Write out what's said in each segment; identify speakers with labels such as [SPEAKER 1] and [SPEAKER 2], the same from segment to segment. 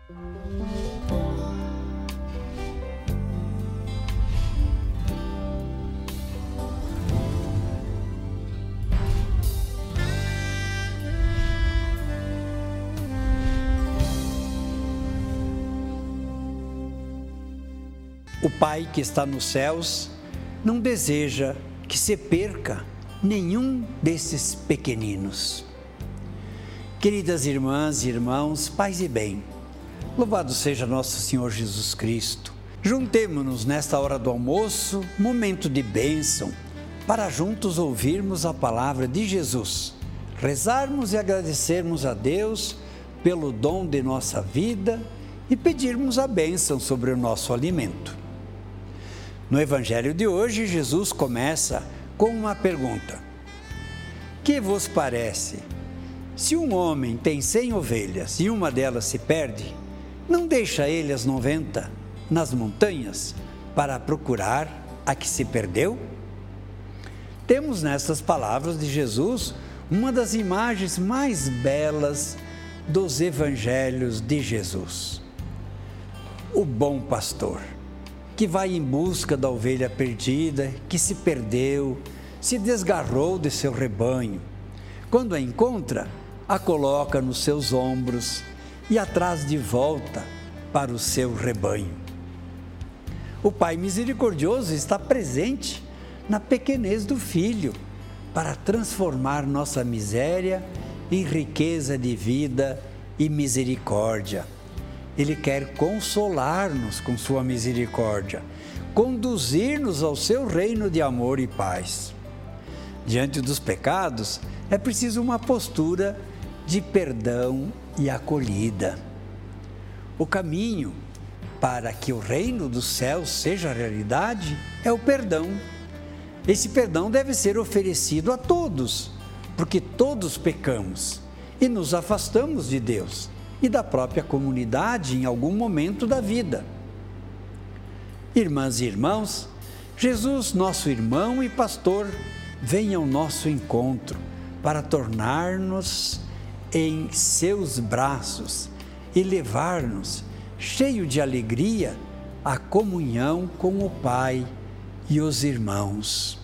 [SPEAKER 1] O Pai que está nos céus não deseja que se perca nenhum desses pequeninos. Queridas irmãs e irmãos, paz e bem, louvado seja nosso Senhor Jesus Cristo. Juntemo-nos nesta hora do almoço, momento de bênção, para juntos ouvirmos a palavra de Jesus, rezarmos e agradecermos a Deus pelo dom de nossa vida e pedirmos a bênção sobre o nosso alimento. No Evangelho de hoje, Jesus começa com uma pergunta: que vos parece? Se um homem tem 100 ovelhas e uma delas se perde, não deixa ele as 90 nas montanhas para procurar a que se perdeu? Temos nessas palavras de Jesus uma das imagens mais belas dos Evangelhos de Jesus. O bom pastor, que vai em busca da ovelha perdida, que se perdeu, se desgarrou de seu rebanho. Quando a encontra, a coloca nos seus ombros e a traz de volta para o seu rebanho. O Pai misericordioso está presente na pequenez do Filho para transformar nossa miséria em riqueza de vida e misericórdia. Ele quer consolar-nos com sua misericórdia, conduzir-nos ao seu reino de amor e paz. Diante dos pecados, é preciso uma postura de perdão e acolhida. O caminho para que o reino dos céus seja realidade é o perdão. Esse perdão deve ser oferecido a todos, porque todos pecamos e nos afastamos de Deus e da própria comunidade em algum momento da vida. Irmãs e irmãos, Jesus, nosso irmão e pastor, vem ao nosso encontro para tornar-nos em seus braços e levar-nos, cheio de alegria, à comunhão com o Pai e os irmãos.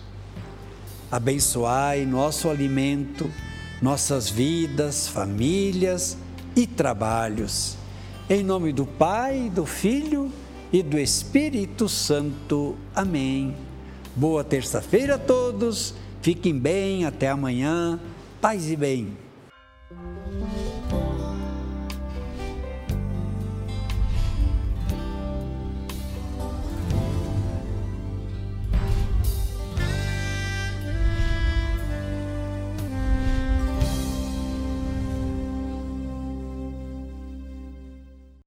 [SPEAKER 1] Abençoai nosso alimento, nossas vidas, famílias e trabalhos. Em nome do Pai, do Filho e do Espírito Santo. Amém. Boa terça-feira a todos. Fiquem bem, até amanhã. Paz e bem.